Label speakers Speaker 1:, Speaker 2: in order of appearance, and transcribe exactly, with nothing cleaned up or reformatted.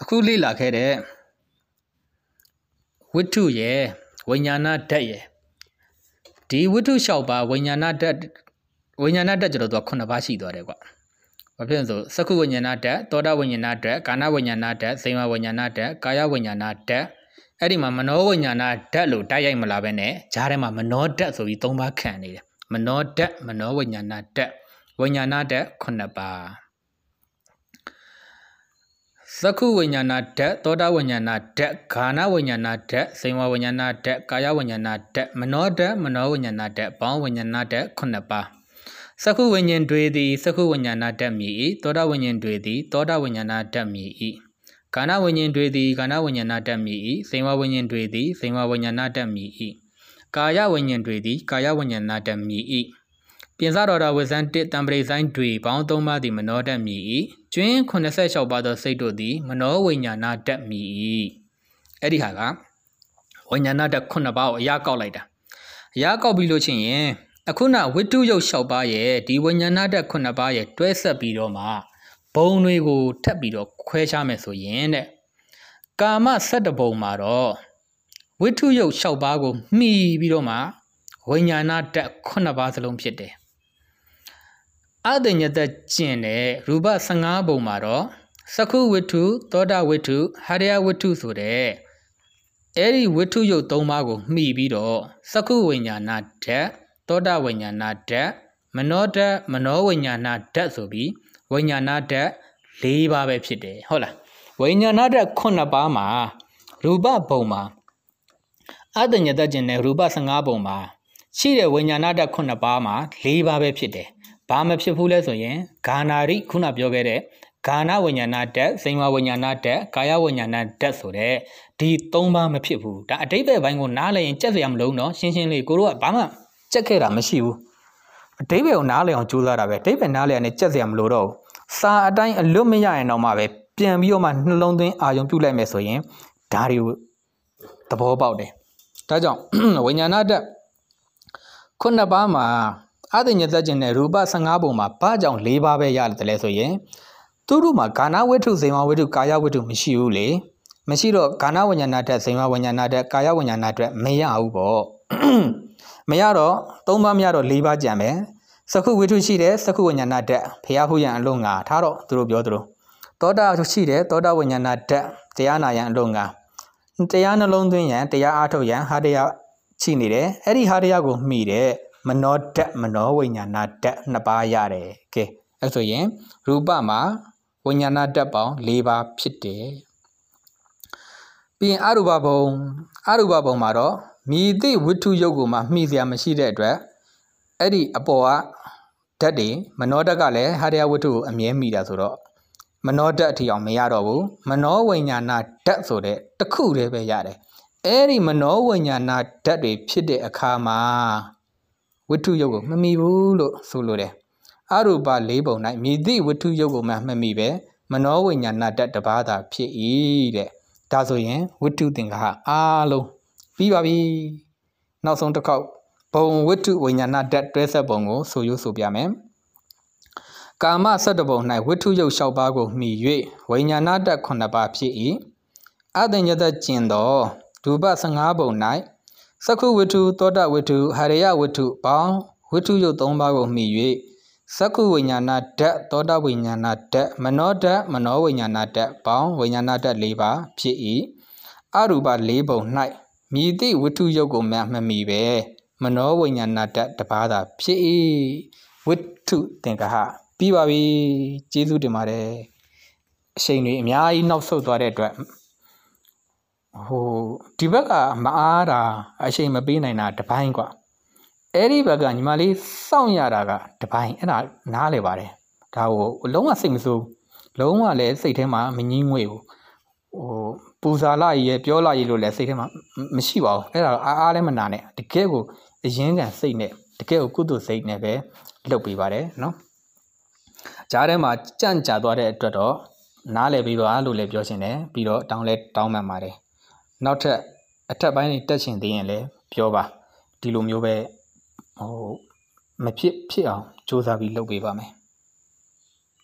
Speaker 1: အခုလေ့လာခဲ့တဲ့ဝိတ္ထုရဲ့ဝိညာဏဓာတ်ရဲ့ဒီဝိတ္ထု၆ပါးဝိညာဏဓာတ်ဝိညာဏဓာတ်ကျတော့သူကခုနှစ်ပါးရှိသွားတယ်ကွာဘာဖြစ်လဲဆိုစက္ခုဝိညာဏဓာတ်သောတာဝိညာဏဓာတ်ကာဏဝိညာဏဓာတ်စေဝဝိညာဏဓာတ်ကာယဝိညာဏဓာတ်အဲ့ဒီမှာမနောဝိညာဏဓာတ်လို့တိုက်ရိုက်မလာဘဲနဲ့ဂျားထဲမှာမနောဓာတ်ဆိုပြီးသုံးပါးခံနေတယ်မနောဓာတ်မနောဝိညာဏဓာတ်ဝိညာဏဓာတ်ခုနှစ်ပါးစက္ခုဝိညာဏဓာတ်သောတာဝိညာဏဓာတ်ဂာဏဝိညာဏဓာတ်စေဝဝိညာဏဓာတ်ကာယဝိညာဏဓာတ်မနောဓာတ်မနောဝိညာဏဓာတ်ဘောင်းဝိညာဏဓာတ်ခုနှစ်ပါးစက္ခုဝိညာဉ်တွေသည်စက္ခုဝိညာဏဓာတ်မြည်၏သောတာဝိညာဉ်တွေသည်သောတာဝိညာဏဓာတ်မြည်၏ဂာဏဝိညာဉ်တွေသည်ဂာဏဝိညာဏဓာတ်မြည်၏စေဝဝိညာဉ်တွေသည်စေဝဝိညာဏဓာတ်မြည်၏ကာယဝိညာဉ်တွေသည်ကာယဝိညာဏဓာတ်မြည်၏ပြင်စတော်တော်ဝဇန်တစ်တံပရိဆိုင်တွေပေါင်းသုံးပါးသည်မနောဓာတ်မြည်၏ကျွင်းခုနှစ်ဆယ့်၆ပါးသောစိတ်တို့သည်မနောဝိညာဏဓာတ်မြည်၏အဲ့ဒီဟာကဝိညာဏဓာတ်ခုနှစ်ပါးကိုအရာကောက်လိုက်တာအရာကောက်ပြီးလို့ချင်းရင်အခုနဝိတ္တုယုတ်၆ပါးရဲ့ဒီဝိညာဏဓာတ်ခုနှစ်ပါးရဲ့တွဲဆက်ပြီးတော့မှဘုံတွေကိုထပ်ပြီးတော့ခွဲခြားမယ်ဆိုရင်တဲ့ကာမ၁၁ဘုံမှာတော့ဝိတ္တုယုတ်၆ပါးကိုမှီပြီးတော့မှဝိညာဏဓာတ်ခုနှစ်ပါးစလုံးဖြစ်တယ်အတ္တညတကျင့်တဲ့ရူပ၁၅ဘုံမှာတော့စက္ခုဝိတ္ထုသောတာဝိတ္ထုဟရိယဝိတ္ထုဆိုတဲ့အဲ့ဒီဝိတ္ထုယုတ်၃ပါးကိုမှီပြီးတော့စက္ခုဝိညာဏဓာတ်သောတာဝိညာဏဓာတ်မနောဓာတ်မနောဝိညာဏဓာတ်ဆိုပြီးဝိညာဏဓာတ်၄ပါးပဲဖြစ်တယ်ဟုတ်လားဝိညာဏဓာတ်ခုနှစ်ပါးမှာရူပဘုံမှာအတ္တညတကျင့်တဲ့ရူပ၁၅ဘုံမှာရှိတဲ့ဝိညာဏဓာတ်ခုနှစ်ပါးမှာ၄ပါးပဲဖြစ်တယ်ဘာမဖြစ်ဘူးလဲဆိုရင်ဂာနာရိခုနပြောခဲ့တဲ့ဂာဏဝိညာဏဓာတ်စေဝဝိညာဏဓာတ်ကာယဝိညာဏဓာတ်ဆိုတဲ့ဒီ၃ပါးမဖြစ်ဘူးဒါအတိတ်ဘက်ဘိုင်းကိုနားလည်ရင်ကြက်စရာမလိုတော့ရှင်းရှင်းလေးကိုတို့ကဘာမှကြက်ခဲ့တာမရှိဘူးအတိတ်ဘက်ကိုနားလည်အောင်ကြိုးစားတာပဲအတိတ်ဘက်နားလည်ရင်ကြက်စရာမလိုတော့ဘူးစာအတိုင်းအလွတ်မရရင်တော့မှပဲပြန်ပြီးတော့မှနှလုံးသွင်းအာရုံပြုလိုက်မယ်ဆိုရင်ဒါတွေကိုသဘောပေါက်တယ်ဒါကြောင့်ဝိညာဏဓာတ်ခုနှစ်ပါးမှာအတ္တညတကျင့်တဲ့ရူပ၁၅ဘုံမှာဘာကြောင့်၄ပါးပဲရတယ်လဲဆိုရင်သူတို့မှာဂာဏဝိတ္ထုစေဝဝိတ္ထုကာယဝိတ္ထုမရှိဘူးလေမရှိတော့ဂာဏဝိညာဏဓာတ်စေဝဝိညာဏဓာတ်ကာယဝိညာဏဓာတ်မရဘူးပေါ့မရတော့၃ပါးမရတော့၄ပါးကြံမယ်စက္ခုဝိတ္ထုရှိတယ်စက္ခုဝိညာဏဓာတ်ဖျားဟုရန်အလုံးငါထားတော့သူတို့ပြောသူတို့သောတာရှိတယ်သောတာဝိညာဏဓာတ်တရားနာရန်အလုံးငါတရားနှလုံးသွင်းရန်တရားအားထုတ်ရန်ဟာတရားရှိနေတယ်အဲ့ဒီဟာတရားကိုမှီတယ်မနောဓာတ်မနောဝိညာဏဓာတ်နှစ်ပါးရတယ်ကဲအဲ့ဆိုရင်ရူပမှာဝိညာဏဓာတ်ပေါင်း၄ပါးဖြစ်တယ်ပြီးရင်အရူပဘုံအရူပဘုံမှာတော့မြည်သည့်ဝိတ္ထုယုတ်ကိုမှမှီစရာမရှိတဲ့အတွက်အဲ့ဒီအပေါ်ကဓာတ်တွေမနောဓာတ်ကလည်းဟာရယဝိတ္ထုကိုအမြဲမှီတာဆိုတော့မနောဓာတ်အထီအောင်မရတော့ဘူးမနောဝိညာဏဓာတ်ဆိုတဲ့တစ်ခုတည်းပဲရတယ်အဲ့ဒီမနောဝိညာဏဓာတ်တွေဖြစ်တဲ့အခါမှာဝိတ္ထုယုတ်ကိုမမှီဘူးလို့ဆိုလိုတယ်အရူပ၄ဘုံ၌မြည်သည့်ဝိတ္ထုယုတ်ကိုမှမမှီပဲမနောဝိညာဏဓာတ်တစ်ပါးသာဖြစ်၏တဲ့ဒါဆိုရင်ဝိတ္ထုသင်္ခါအားလုံးပြီးပါပြီနောက်ဆုံးတစ်ခေါက်ဘုံဝိတ္ထုဝိညာဏဓာတ်တွဲဆက်ပုံကိုဆိုရိုးဆိုပြမယ်ကာမ၁၁ဘုံ၌ဝိတ္ထုယုတ်၆ပါးကိုမှီ၍ဝိညာဏဓာတ်ခုနှစ်ပါးဖြစ်၏အတ္တညတကျင့်သောရူပ၁၅ဘုံ၌စက္ခုဝိတ္ထုသောတာဝိတ္ထုဟရိယဝိတ္ထုပေါင်းဝိတ္ထုယုတ်၃ပါးကိုမှီ၍စက္ခုဝိညာဏဓာတ်သောတာဝိညာဏဓာတ်မနောဓာတ်မနောဝိညာဏဓာတ်ပေါင်းဝိညာဏဓာတ်၄ပါးဖြစ်၏အရူပ၄ဘုံ၌မြည်သည့်ဝိတ္ထုယုတ်ကိုမှမမှီပဲမနောဝိညာဏဓာတ်တစ်ပါးသာဖြစ်၏ဝိတ္ထုသင်္ခါပြီးပါပြီကျေးဇူးတင်ပါတယ်အချိန်တွေအများကြီးနောက်ဆုတ်သွားတဲ့အတွက်ဟိုဒီဘက်ကမအားတာအချိန်မပေးနိုင်တာတပိုင်းกว่าအဲ့ဒီဘက်ကညီမလေးစောင့်ရတာကတပိုင်းအဲ့ဒါနားလေပါတယ်ဒါကိုလုံးဝစိတ်မဆိုးလုံးဝလည်းစိတ်ထဲမှာမငြင်းငွေဘူးဟိုပူဇာလာကြီးရဲ့ပြောလာကြီးလို့လည်းစိတ်ထဲမှာမရှိပါဘူးအဲ့ဒါအားအားလည်းမနာနဲ့တကယ်ကိုအရင်ကစိတ်နဲ့တကယ်ကိုကုသိုလ်စိတ်နဲ့ပဲလုပ်ပေးပါတယ်နော်ကြားထဲမှာကြန့်ကြာသွားတဲ့အတွက်တော့နားလည်ပြီးပါလို့လည်းပြောချင်တယ်ပြီးတော့တောင်းလဲတောင်းမှန်ပါတယ်နောက်ထပ်အထက်ပိုင်းတွေတက်ချင်သေးရင်လည်းပြောပါဒီလိုမျိုးပဲဟိုမဖြစ်ဖြစ်အောင်စူးစမ်းပြီးလုပ်ပေးပါမယ်